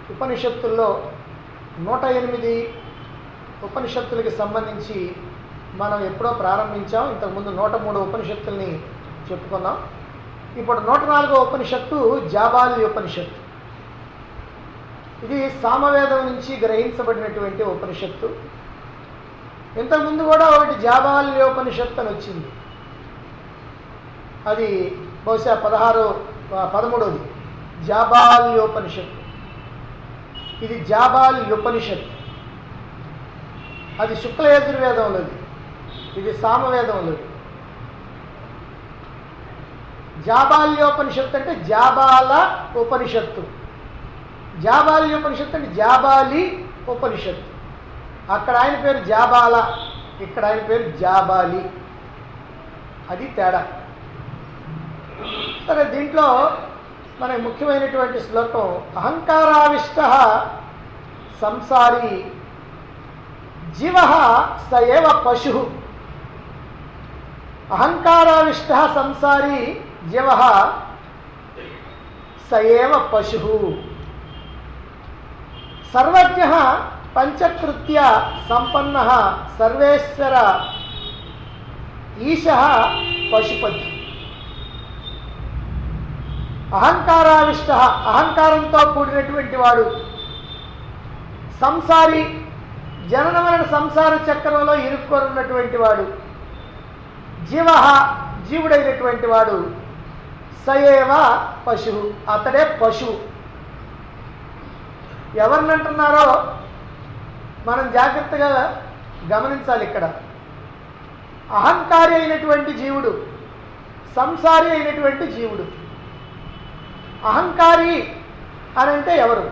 ఉపనిషత్తుల్లో 108 ఉపనిషత్తులకి సంబంధించి మనం ఎప్పుడో ప్రారంభించాం. ఇంతకుముందు 103 ఉపనిషత్తుల్ని చెప్పుకున్నాం. ఇప్పుడు 104వ ఉపనిషత్తు జాబాలి ఉపనిషత్తు. ఇది సామవేదం నుంచి గ్రహించబడినటువంటి ఉపనిషత్తు. ఇంతకుముందు కూడా ఒకటి జాబాల్యోపనిషత్తు అని వచ్చింది. అది బహుశా 13వది జాబాల్యోపనిషత్తు. ఇది జాబాల్యోపనిషత్తు. అది శుక్ల యజుర్వేదంలోది, ఇది సామవేదంలోది. జాబాల్యోపనిషత్తు అంటే జాబాల ఉపనిషత్తు, జాబాల్యోపనిషత్తు అంటే జాబాలి ఉపనిషత్తు. అక్కడ ఆయన పేరు జాబాల, ఇక్కడ ఆయన పేరు జాబాలి. అది తేడా. సరే, దీంట్లో మనకి ముఖ్యమైనటువంటి శ్లోకం అహంకారావిష్ట సంసారీ జీవ స ఏవ పశు. అహంకారావిష్ట సంసారీ జీవ స ఏవ పశు. సర్వజ్ఞ పంచకృత్య సంపన్న సర్వేశ్వర ఈశ పశుపతి. అహంకారావిష్ట అహంకారంతో కూడినటువంటి వాడు, సంసారి జనన మరణ సంసార చక్రంలో ఇరుక్కొనున్నటువంటి వాడు, జీవ జీవుడైనటువంటి వాడు, సయేవ పశువు అతడే పశువు. ఎవరినంటున్నారో మనం జాగ్రత్తగా గమనించాలి. ఇక్కడ అహంకారి అయినటువంటి జీవుడు, సంసారి అయినటువంటి జీవుడు. అహంకారి అని అంటే ఎవరు?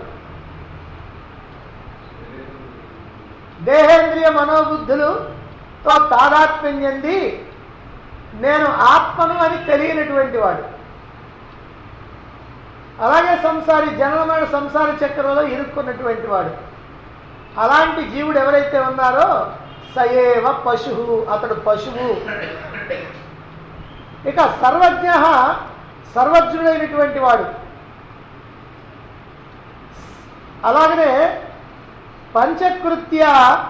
దేహేంద్రియ మనోబుద్ధులతో తాదాత్మ్యం చెంది నేను ఆత్మను అని తెలియనటువంటి వాడు. అలాగే సంసారి జననమైన సంసార చక్రంలో ఇరుక్కున్నటువంటి వాడు. అలాంటి జీవుడు ఎవరైతే ఉన్నారో సయేవ పశువు, అతడు పశువు. ఇక సర్వజ్ఞ సర్వజ్ఞుడైనటువంటి వాడు. అలాగనే పంచకృత్య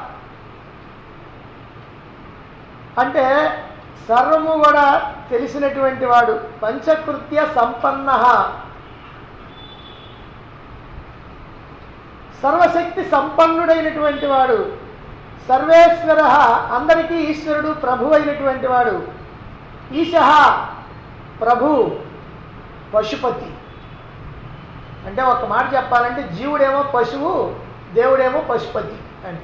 అంటే సర్వము కూడా తెలిసినటువంటి వాడు. పంచకృత్య సంపన్న సర్వశక్తి సంపన్నుడైనటువంటి వాడు. సర్వేశ్వర అందరికీ ఈశ్వరుడు, ప్రభు అయినటువంటి వాడు. ఈశ ప్రభు, పశుపతి. అంటే ఒక మాట చెప్పాలంటే జీవుడేమో పశువు, దేవుడేమో పశుపతి అని.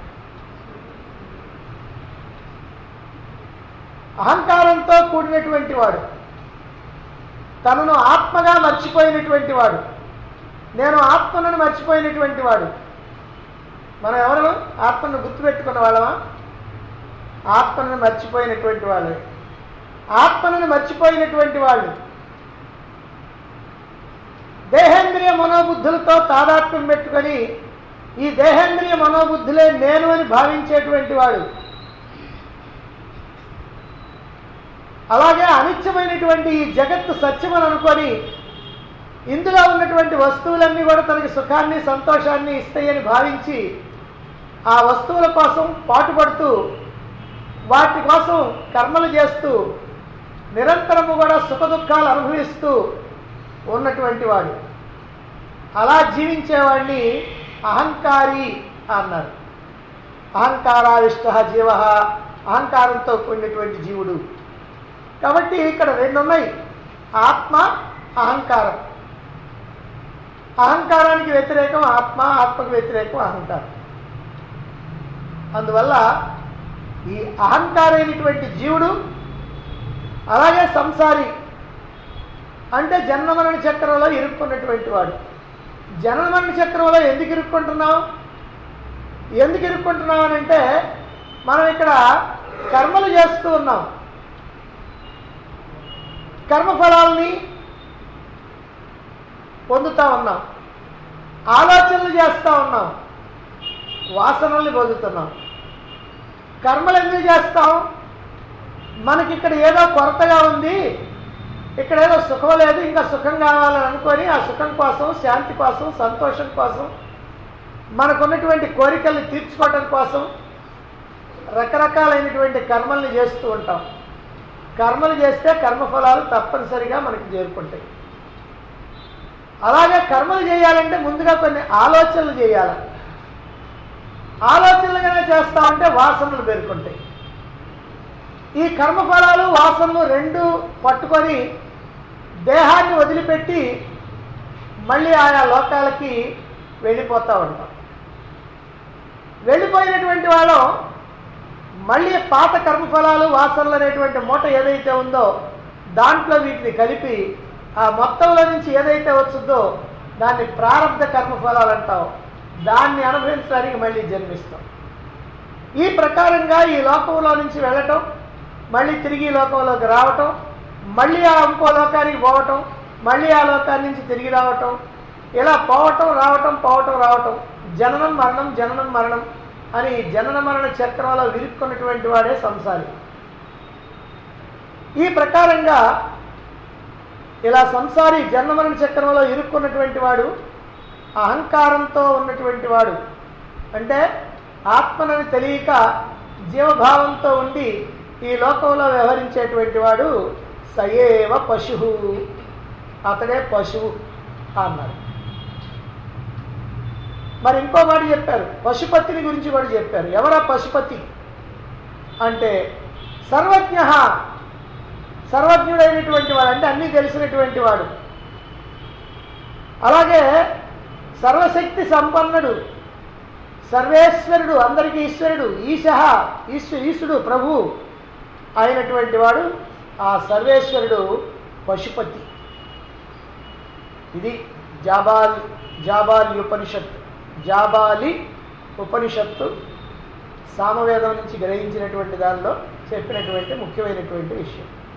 అహంకారంతో కూడినటువంటి వాడు, తనను ఆత్మగా మర్చిపోయినటువంటి వాడు, నేను ఆత్మను మర్చిపోయినటువంటి వాడు. మనం ఎవరు? ఆత్మను గుర్తుపెట్టుకున్న వాళ్ళమా? ఆత్మను మర్చిపోయినటువంటి వాళ్ళు. ఆత్మను మర్చిపోయినటువంటి వాళ్ళు దేహేంద్రియ మనోబుద్ధులతో తాదాత్మ్యం పెట్టుకొని ఈ దేహేంద్రియ మనోబుద్ధులే నేను అని భావించేటువంటి వాడు. అలాగే అనిత్యమైనటువంటి ఈ జగత్తు సత్యమని అనుకొని ఇందులో ఉన్నటువంటి వస్తువులన్నీ కూడా తనకి సుఖాన్ని సంతోషాన్ని ఇస్తాయని భావించి ఆ వస్తువుల కోసం పాటుపడుతూ వాటి కోసం కర్మలు చేస్తూ నిరంతరము కూడా సుఖ దుఃఖాలు అనుభవిస్తూ ఉన్నటువంటి వాడు. అలా జీవించేవాడిని అహంకారి అన్నారు. అహంకారావిష్ట జీవ, అహంకారంతో కూడినటువంటి జీవుడు. కాబట్టి ఇక్కడ రెండు ఉన్నాయి, ఆత్మ, అహంకారం. అహంకారానికి వ్యతిరేకం ఆత్మ, ఆత్మకు వ్యతిరేకం అహంకారం. అందువల్ల ఈ అహంకారైనటువంటి జీవుడు, అలాగే సంసారి అంటే జన్మమరణ చక్రంలో ఇరుక్కున్నటువంటి వాడు. జన్మమరణ చక్రంలో ఎందుకు ఇరుక్కుంటున్నాం? ఎందుకు ఇరుక్కుంటున్నాం అని అంటే మనం ఇక్కడ కర్మలు చేస్తూ ఉన్నాం, కర్మఫలాల్ని పొందుతూ ఉన్నాం, ఆలోచనలు చేస్తూ ఉన్నాం, వాసనల్ని పొందుతున్నాం. కర్మలు ఎందుకు చేస్తాం? మనకి ఇక్కడ ఏదో కొరతగా ఉంది, ఇక్కడ ఏదో సుఖం లేదు, ఇంకా సుఖం కావాలని అనుకొని ఆ సుఖం కోసం, శాంతి కోసం, సంతోషం కోసం మనకున్నటువంటి కోరికల్ని తీర్చుకోవటం కోసం రకరకాలైనటువంటి కర్మల్ని చేస్తూ ఉంటాం. కర్మలు చేస్తే కర్మఫలాలు తప్పనిసరిగా మనకి చేరుకుంటాయి. అలాగే కర్మలు చేయాలంటే ముందుగా కొన్ని ఆలోచనలు చేయాలి. ఆలోచనలుగానే చేస్తామంటే వాసనలు పేర్కొంటాయి. ఈ కర్మఫలాలు వాసనలు రెండు పట్టుకొని దేహాన్ని వదిలిపెట్టి మళ్ళీ ఆయా లోకాలకి వెళ్ళిపోతూ ఉంటాం. వెళ్ళిపోయినటువంటి వాళ్ళం మళ్ళీ పాత కర్మఫలాలు వాసనలు అనేటువంటి మూట ఏదైతే ఉందో దాంట్లో వీటిని కలిపి ఆ మొత్తంలో నుంచి ఏదైతే వచ్చిందో దాన్ని ప్రారంభ కర్మఫలాలు అంటాం. దాన్ని అనుభవించడానికి మళ్ళీ జన్మిస్తాం. ఈ ప్రకారంగా ఈ లోకంలో నుంచి వెళ్ళటం, మళ్ళీ తిరిగి ఈ లోకంలోకి రావటం, మళ్ళీ ఆ ఇంకో లోకానికి పోవటం, మళ్ళీ ఆ లోకాన్ని నుంచి తిరిగి రావటం, ఇలా పోవటం రావటం పోవటం రావటం, జననం మరణం జననం మరణం అని జనన మరణ చక్రంలో విరుక్కున్నటువంటి వాడే సంసారి. ఈ ప్రకారంగా ఇలా సంసారి జన్మ మరణ చక్రంలో ఇరుక్కున్నటువంటి వాడు అహంకారంతో ఉన్నటువంటి వాడు, అంటే ఆత్మనని తెలియక జీవభావంతో ఉండి ఈ లోకంలో వ్యవహరించేటువంటి వాడు సయేవ పశువు, అతడే పశువు అన్నారు. మరి ఇంకో మాట చెప్పారు, పశుపతిని గురించి కూడా చెప్పారు. ఎవరా పశుపతి అంటే సర్వజ్ఞ, సర్వజ్ఞుడైనటువంటి వాడు, అంటే అన్నీ తెలిసినటువంటి వాడు. అలాగే సర్వశక్తి సంపన్నుడు, సర్వేశ్వరుడు, అందరికీ ఈశ్వరుడు, ఈశుడు ప్రభు అయినటువంటి వాడు ఆ సర్వేశ్వరుడు పశుపతి. ఇది జాబాలి ఉపనిషత్తు. జాబాలి ఉపనిషత్తు సామవేదం నుంచి గ్రహించినటువంటి దానిలో చెప్పినటువంటి ముఖ్యమైనటువంటి విషయం.